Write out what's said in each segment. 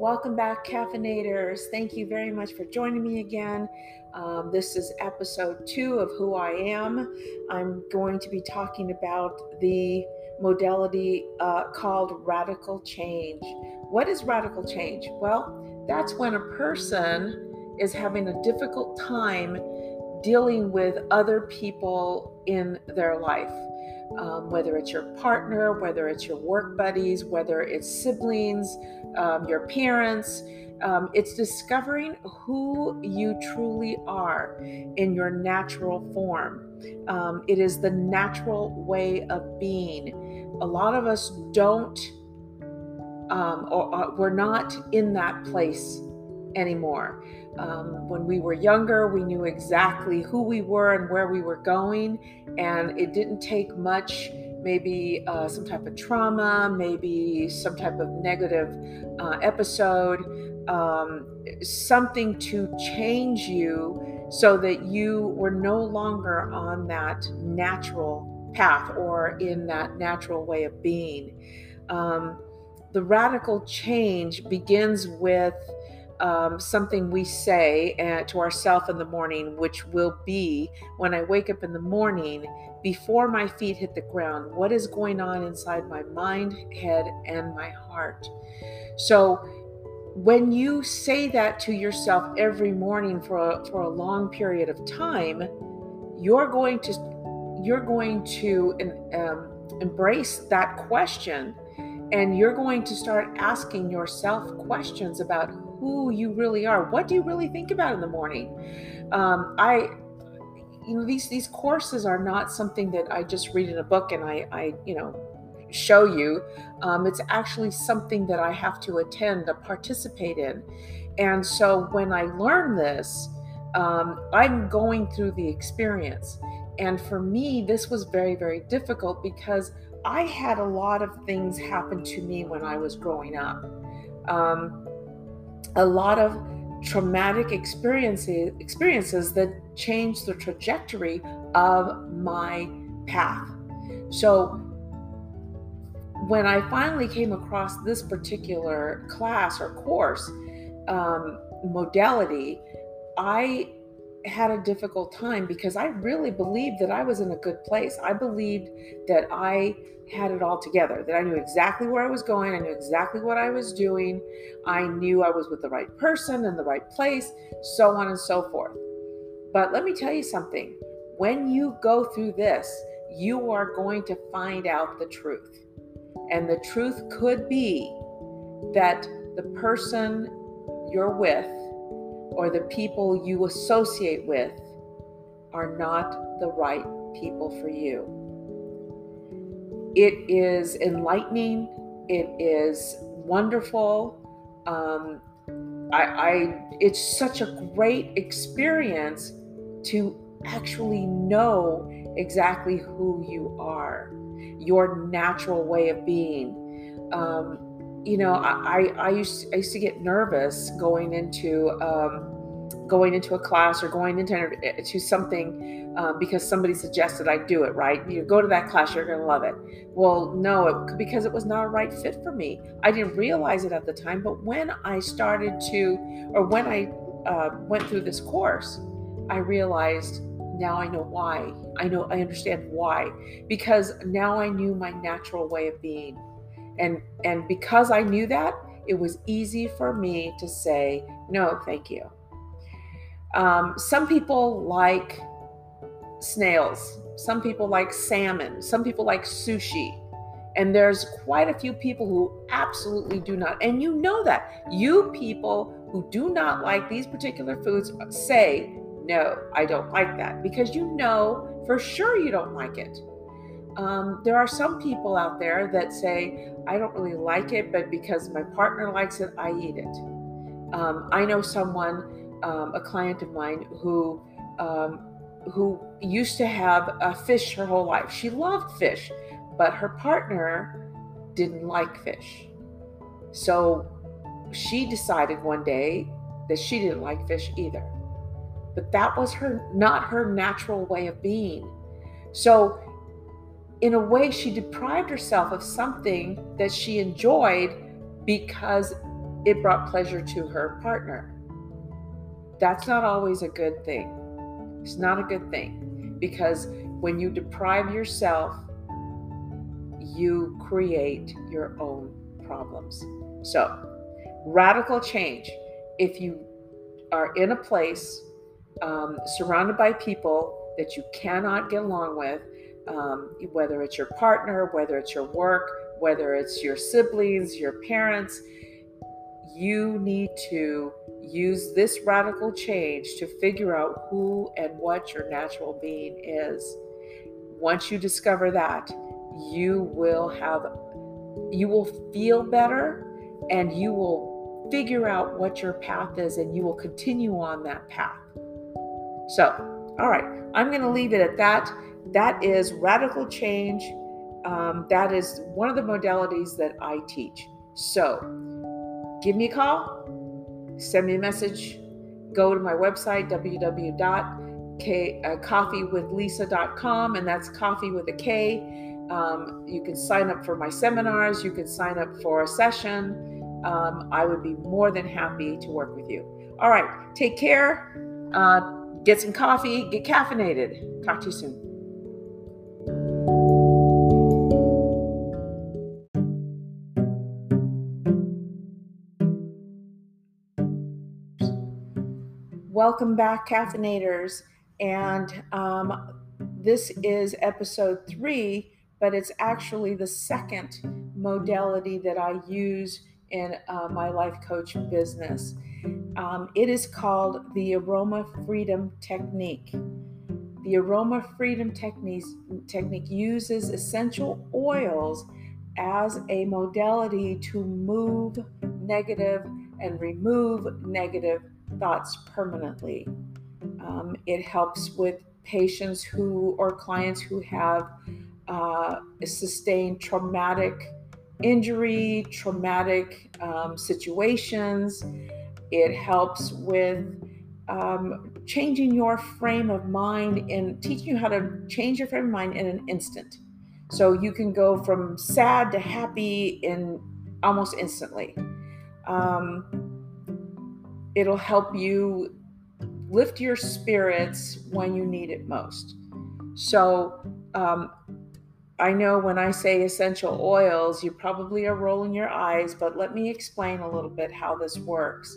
Welcome back, caffeinators. Thank you very much for joining me again. This is episode 2 of Who I Am. I'm going to be talking about the modality called radical change. What is radical change? Well, that's when a person is having a difficult time dealing with other people in their life. Whether it's your partner, whether it's your work buddies, whether it's siblings, your parents. It's discovering who you truly are in your natural form. It is the natural way of being. A lot of us don't, we're not in that place anymore. When we were younger, we knew exactly who we were and where we were going, and it didn't take much, maybe some type of trauma, maybe some type of negative episode, something to change you so that you were no longer on that natural path or in that natural way of being. The radical change begins with something we say to ourselves in the morning, which will be when I wake up in the morning, before my feet hit the ground, what is going on inside my mind, head, and my heart. So when you say that to yourself every morning for a long period of time, you're going to embrace that question, and you're going to start asking yourself questions about who you really are. What do you really think about in the morning? These courses are not something that I just read in a book and I show you. It's actually something that I have to attend, to participate in. And so when I learn this, I'm going through the experience. And for me, this was very, very difficult because I had a lot of things happen to me when I was growing up. A lot of traumatic experiences that changed the trajectory of my path. So when I finally came across this particular class or course modality, I had a difficult time because I really believed that I was in a good place. I believed that I had it all together, that I knew exactly where I was going. I knew exactly what I was doing. I knew I was with the right person in the right place, so on and so forth. But let me tell you something. When you go through this, you are going to find out the truth. And the truth could be that the person you're with or the people you associate with are not the right people for you. It is enlightening. It is wonderful. It's such a great experience to actually know exactly who you are, your natural way of being. I used to get nervous going into a class or going into something because somebody suggested I do it, right? You go to that class, you're going to love it. Well, no, because it was not a right fit for me. I didn't realize it at the time, but when I went through this course, I realized now I know why. I understand why, because now I knew my natural way of being. And because I knew that, it was easy for me to say, no, thank you. Some people like snails. Some people like salmon. Some people like sushi. And there's quite a few people who absolutely do not. And you know that. You people who do not like these particular foods say, no, I don't like that. Because you know for sure you don't like it. There are some people out there that say, I don't really like it, but because my partner likes it, I eat it. I know someone, a client of mine, who used to have a fish her whole life. She loved fish, but her partner didn't like fish. So she decided one day that she didn't like fish either. But that was not her natural way of being. So in a way, she deprived herself of something that she enjoyed because it brought pleasure to her partner. That's not always a good thing. It's not a good thing, because when you deprive yourself, you create your own problems. So, radical change. If you are in a place surrounded by people that you cannot get along with, whether it's your partner, whether it's your work, whether it's your siblings, your parents, you need to use this radical change to figure out who and what your natural being is. Once you discover that, you will feel better, and you will figure out what your path is, and you will continue on that path. So, all right, I'm going to leave it at that. That is radical change. That is one of the modalities that I teach. So, give me a call, send me a message, go to my website, www.coffeewithlisa.com, and that's coffee with a K. You can sign up for my seminars. You can sign up for a session. I would be more than happy to work with you. All right, take care. Get some coffee, get caffeinated. Talk to you soon. Welcome back, caffeinators. And this is episode 3, but it's actually the second modality that I use in my life coach business. It is called the Aroma Freedom Technique. The Aroma Freedom Technique uses essential oils as a modality to move negative and remove negative thoughts permanently. It helps with patients or clients who have sustained traumatic injury, traumatic situations. It helps with changing your frame of mind and teaching you how to change your frame of mind in an instant. So you can go from sad to happy in almost instantly. It'll help you lift your spirits when you need it most. So I know when I say essential oils, you probably are rolling your eyes, but let me explain a little bit how this works.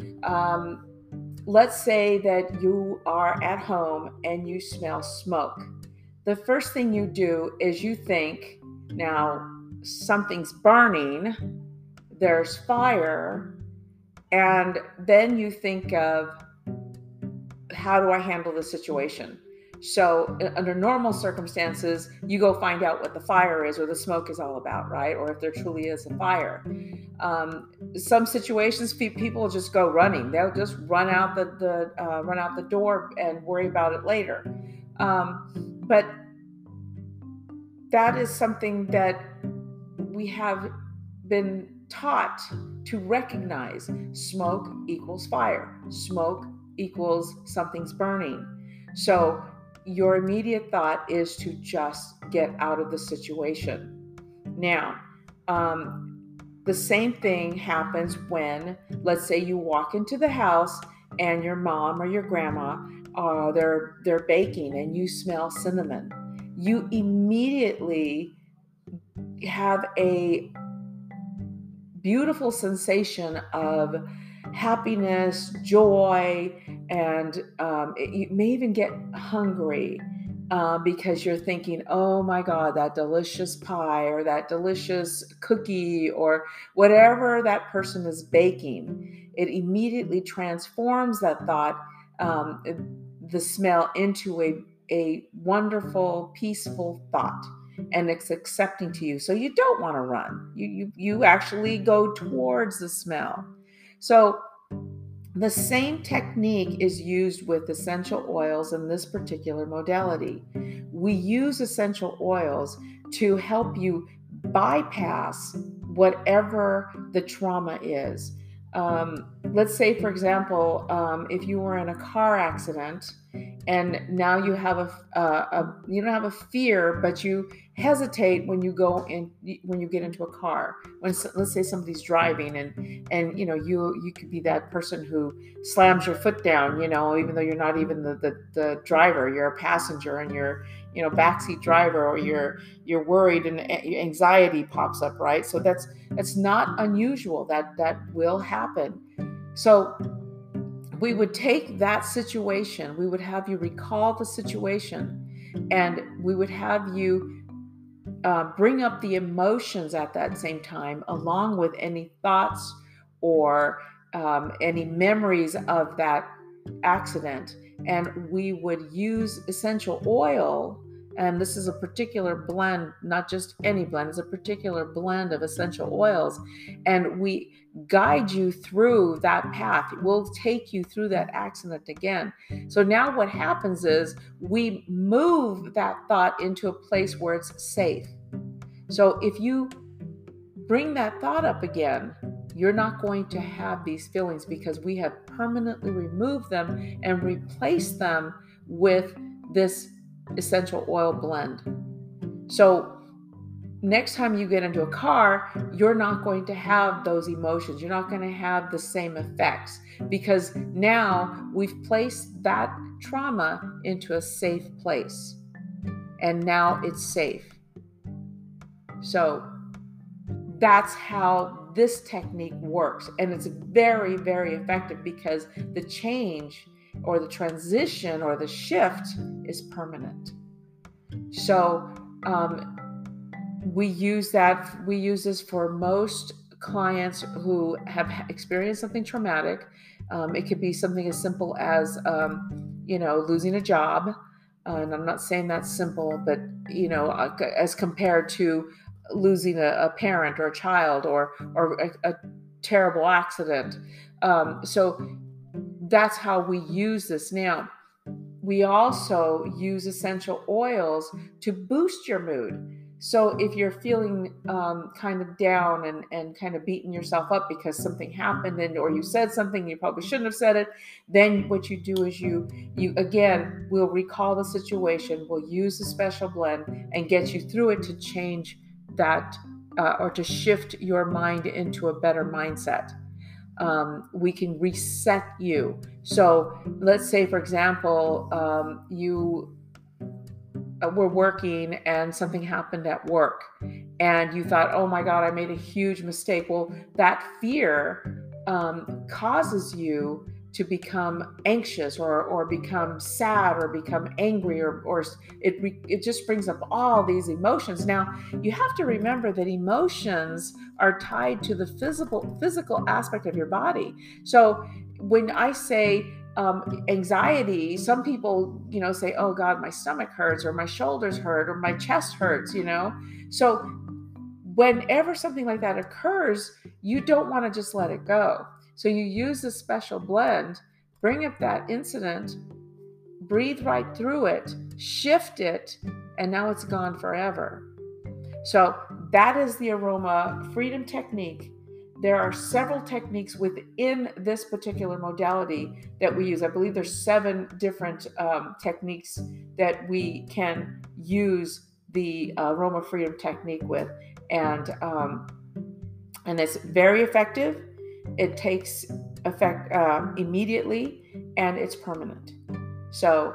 Let's say that you are at home and you smell smoke. The first thing you do is you think, now something's burning, there's fire, and then you think of, how do I handle the situation? So under normal circumstances, you go find out what the fire is or the smoke is all about, right? Or if there truly is a fire. Some situations, people just go running. They'll just run out the door and worry about it later. But that is something that we have been taught to recognize. Smoke equals fire. Smoke equals something's burning. So your immediate thought is to just get out of the situation. Now, the same thing happens when, let's say, you walk into the house and your mom or your grandma they're baking and you smell cinnamon. You immediately have a beautiful sensation of happiness, joy, and you may even get hungry because you're thinking, oh my God, that delicious pie or that delicious cookie or whatever that person is baking. It immediately transforms that thought, the smell, into a wonderful, peaceful thought. And it's accepting to you. So you don't want to run. You actually go towards the smell. So the same technique is used with essential oils in this particular modality. We use essential oils to help you bypass whatever the trauma is. Let's say, for example, if you were in a car accident and now you have you don't have a fear, but you hesitate when you get into a car. Let's say somebody's driving, and you could be that person who slams your foot down, even though you're not even the driver, you're a passenger, and you're backseat driver, or you're worried, and anxiety pops up, right? So that's not unusual. That will happen. So we would take that situation, we would have you recall the situation, and we would have you bring up the emotions at that same time, along with any thoughts or any memories of that accident. And we would use essential oil. And this is a particular blend, not just any blend, it's a particular blend of essential oils. And we guide you through that path. We'll take you through that accident again. So now what happens is we move that thought into a place where it's safe. So if you bring that thought up again, you're not going to have these feelings, because we have permanently removed them and replaced them with this essential oil blend. So next time you get into a car, you're not going to have those emotions. You're not going to have the same effects, because now we've placed that trauma into a safe place, and now it's safe. So that's how this technique works. And it's very, very effective, because the change or the transition or the shift is permanent. So we use this for most clients who have experienced something traumatic. It could be something as simple as losing a job. And I'm not saying that's simple, but as compared to losing a parent or a child, or a terrible accident. So that's how we use this. Now, we also use essential oils to boost your mood. So if you're feeling kind of down and kind of beating yourself up because something happened, or you said something you probably shouldn't have said it, then what you do is you again will recall the situation, we'll use a special blend and get you through it to change that or to shift your mind into a better mindset. We can reset you. So let's say, for example, you were working and something happened at work, and you thought, oh my God, I made a huge mistake. Well, that fear causes you to become anxious, or become sad, or become angry, or it just brings up all these emotions. Now, you have to remember that emotions are tied to the physical aspect of your body. So when I say anxiety, some people say, oh God, my stomach hurts, or my shoulders hurt, or my chest hurts. So whenever something like that occurs, you don't want to just let it go. So you use this special blend, bring up that incident, breathe right through it, shift it, and now it's gone forever. So that is the Aroma Freedom Technique. There are several techniques within this particular modality that we use. I believe there's 7 different techniques that we can use the Aroma Freedom Technique with. And it's very effective. It takes effect immediately, and it's permanent. So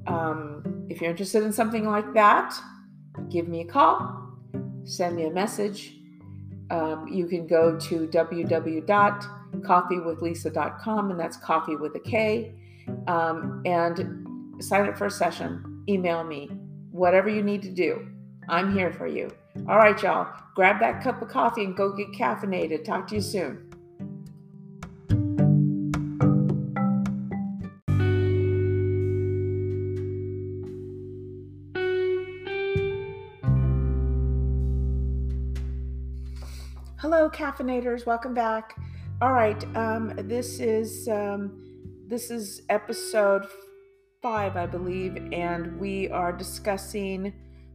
if you're interested in something like that, give me a call, send me a message. You can go to www.coffeewithlisa.com, and that's coffee with a K, and sign up for a session. Email me, whatever you need to do. I'm here for you. All right, y'all. Grab that cup of coffee and go get caffeinated. Talk to you soon. Hello, caffeinators. Welcome back. All right. This is episode 5, I believe, and we are discussing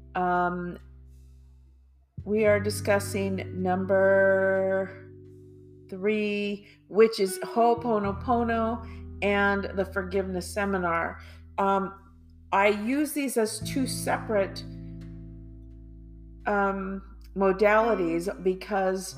number 3, which is Ho'oponopono and the Forgiveness Seminar. I use these as two separate modalities because,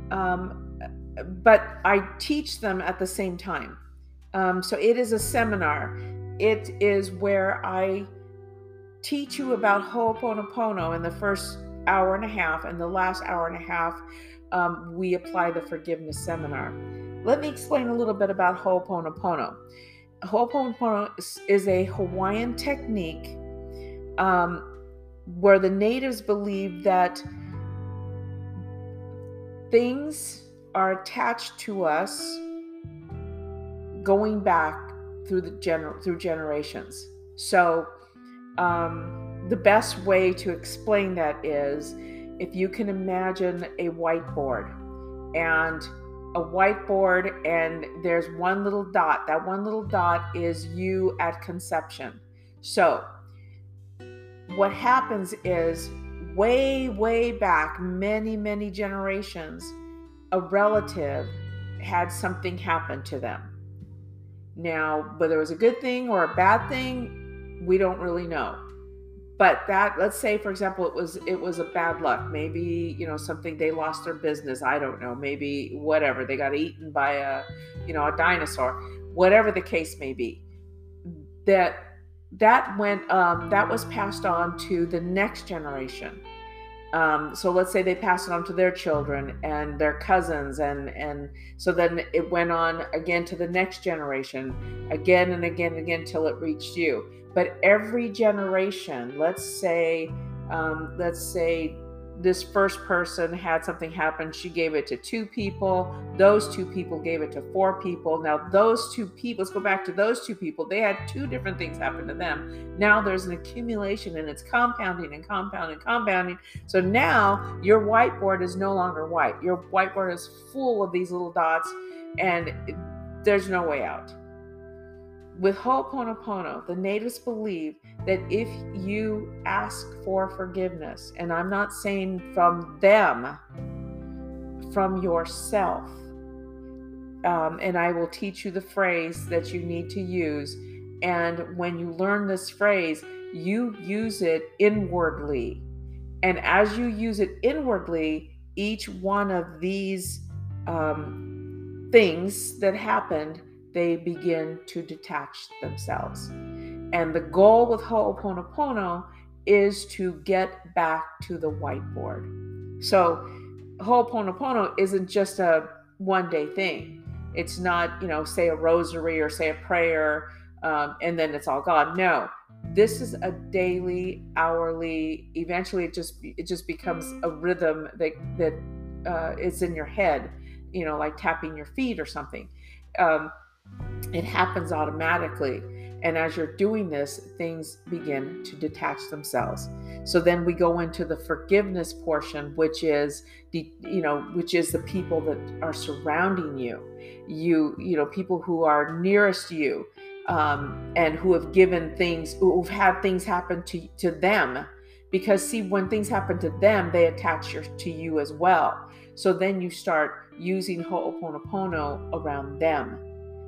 but I teach them at the same time. So it is a seminar. It is where I teach you about Ho'oponopono in the first hour and a half, and the last hour and a half, we apply the forgiveness seminar. Let me explain a little bit about Ho'oponopono. Ho'oponopono is a Hawaiian technique where the natives believe that things are attached to us going back through generations. So the best way to explain that is if you can imagine a whiteboard and there's one little dot. That one little dot is you at conception. So what happens is way back, many generations, a relative had something happen to them. Now, whether it was a good thing or a bad thing, we don't really know. But that, let's say, for example, it was a bad luck. Maybe, something, they lost their business. I don't know. Maybe whatever. They got eaten by a dinosaur. Whatever the case may be. That was passed on to the next generation. So let's say they passed it on to their children and their cousins, and so then it went on again to the next generation, again and again till it reached you. But every generation, let's say this first person had something happen. She gave it to 2 people. Those 2 people gave it to 4 people. Now those 2 people, let's go back to those 2 people. They had 2 different things happen to them. Now there's an accumulation, and it's compounding. So now your whiteboard is no longer white. Your whiteboard is full of these little dots, and there's no way out. With Ho'oponopono, the natives believe that if you ask for forgiveness, and I'm not saying from them, from yourself, and I will teach you the phrase that you need to use. And when you learn this phrase, you use it inwardly. And as you use it inwardly, each one of these things that happened, they begin to detach themselves. And the goal with Ho'oponopono is to get back to the whiteboard. So Ho'oponopono isn't just a one-day thing. It's not, say a rosary or say a prayer, and then it's all gone. No, this is a daily, hourly. Eventually, it just becomes a rhythm that is in your head, like tapping your feet or something. It happens automatically. And as you're doing this, things begin to detach themselves. So then we go into the forgiveness portion, which is the people that are surrounding you, people who are nearest you, and who have given things, who've had things happen to them. Because see, when things happen to them, they attach to you as well. So then you start using Ho'oponopono around them.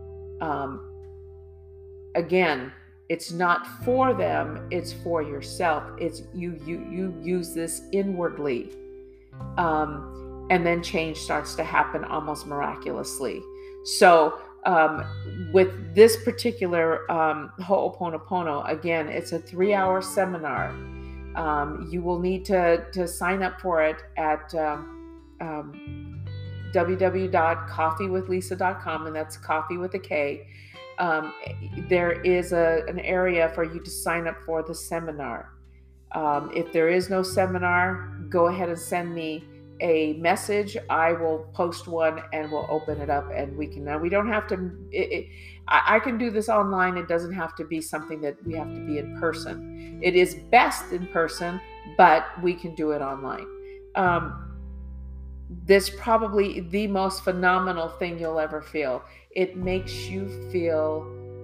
Again, it's not for them, it's for yourself. It's you use this inwardly. And then change starts to happen almost miraculously. So with this particular Ho'oponopono, again, it's a 3-hour seminar. You will need to sign up for it at www.coffeewithlisa.com, and that's coffee with a K. There is an area for you to sign up for the seminar. If there is no seminar, go ahead and send me a message. I will post one and we'll open it up, and we can. Now we don't have to. I can do this online. It doesn't have to be something that we have to be in person. It is best in person, but we can do it online. This probably the most phenomenal thing you'll ever feel. It makes you feel,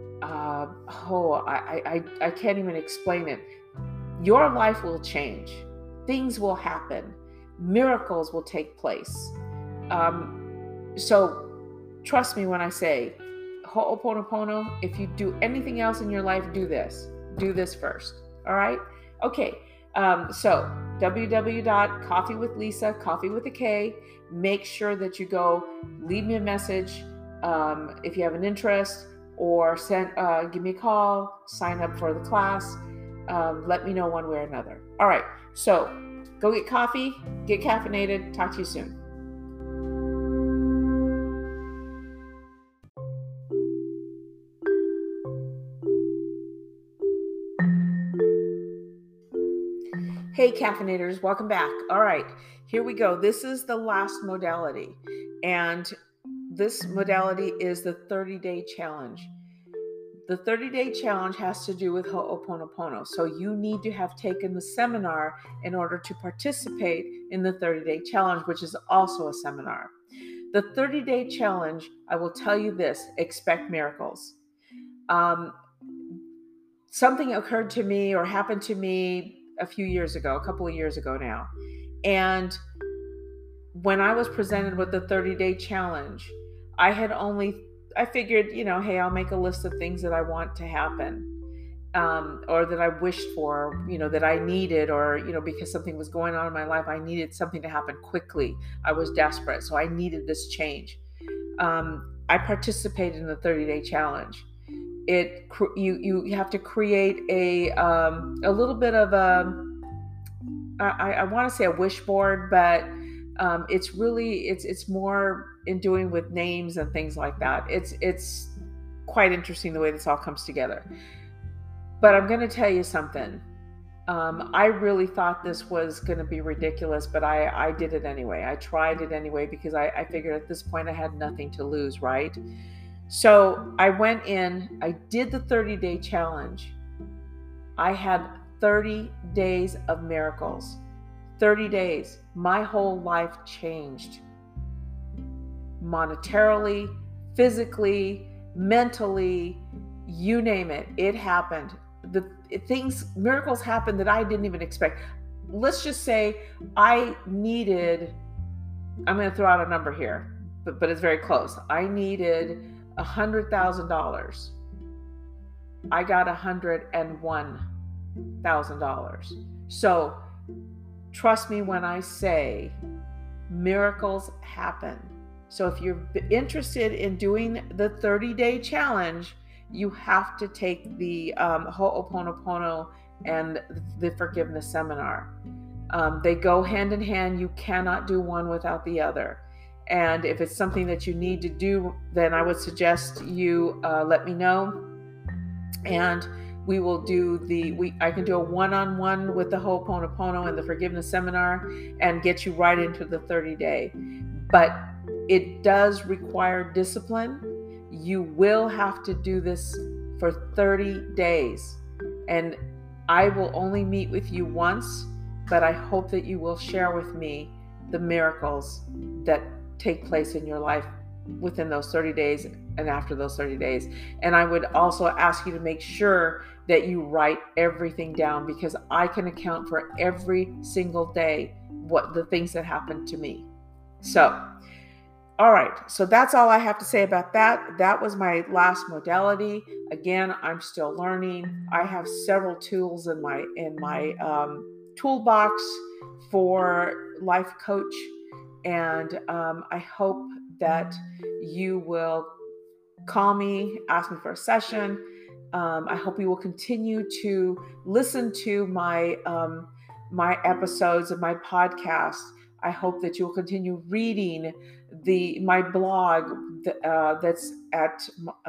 I can't even explain it. Your life will change. Things will happen. Miracles will take place. So trust me when I say Ho'oponopono, if you do anything else in your life, do this. do this first. All right. Okay. So www.coffeewithlisa, coffee with a K. Make sure that you go leave me a message if you have an interest, or give me a call, sign up for the class. Let me know one way or another. All right. So go get coffee, get caffeinated. Talk to you soon. Hey caffeinators, welcome back. All right, here we go. This is the last modality, and this modality is the 30-day challenge. The 30-day challenge has to do with Ho'oponopono. So you need to have taken the seminar in order to participate in the 30-day challenge, which is also a seminar. The 30-day challenge, I will tell you this, expect miracles. Something occurred to me or happened to me a couple of years ago now. And when I was presented with the 30-day challenge, I figured, hey, I'll make a list of things that I want to happen, or that I wished for, that I needed, or, because something was going on in my life, I needed something to happen quickly. I was desperate, so I needed this change. I participated in the 30-day challenge. You have to create a little bit of I want to say a wish board, but it's more in doing with names and things like that. It's quite interesting the way this all comes together. But I'm going to tell you something. I really thought this was going to be ridiculous, but I did it anyway. I tried it anyway because I figured at this point I had nothing to lose, right? So I went in, I did the 30-day challenge. I had 30 days of miracles. 30 days. My whole life changed. Monetarily, physically, mentally, you name it. It happened. Miracles happened that I didn't even expect. Let's just say I'm going to throw out a number here, but it's very close. I needed $100,000. I got $101,000. So trust me when I say miracles happen. So if you're interested in doing the 30-day challenge, you have to take the Ho'oponopono and the forgiveness seminar. They go hand in hand. You cannot do one without the other. And if it's something that you need to do, then I would suggest you let me know. And we will do I can do a one-on-one with the Ho'oponopono and the forgiveness seminar and get you right into the 30-day. But it does require discipline. You will have to do this for 30 days. And I will only meet with you once, but I hope that you will share with me the miracles that take place in your life within those 30 days and after those 30 days. And I would also ask you to make sure that you write everything down, because I can account for every single day what the things that happened to me. So, all right. So that's all I have to say about that. That was my last modality. Again, I'm still learning. I have several tools in my toolbox for life coach. And I hope that you will call me, ask me for a session. I hope you will continue to listen to my episodes of my podcast. I hope that you will continue reading my blog that's at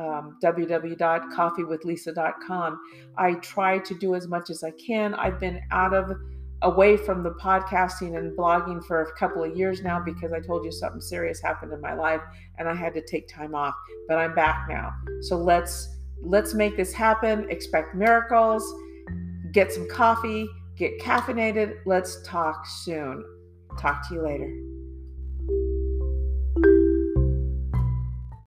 www.coffeewithlisa.com. I try to do as much as I can. I've been away from the podcasting and blogging for a couple of years now because I told you something serious happened in my life and I had to take time off, but I'm back now. So let's make this happen. Expect miracles. Get some coffee, get caffeinated. Let's talk soon. Talk to you later.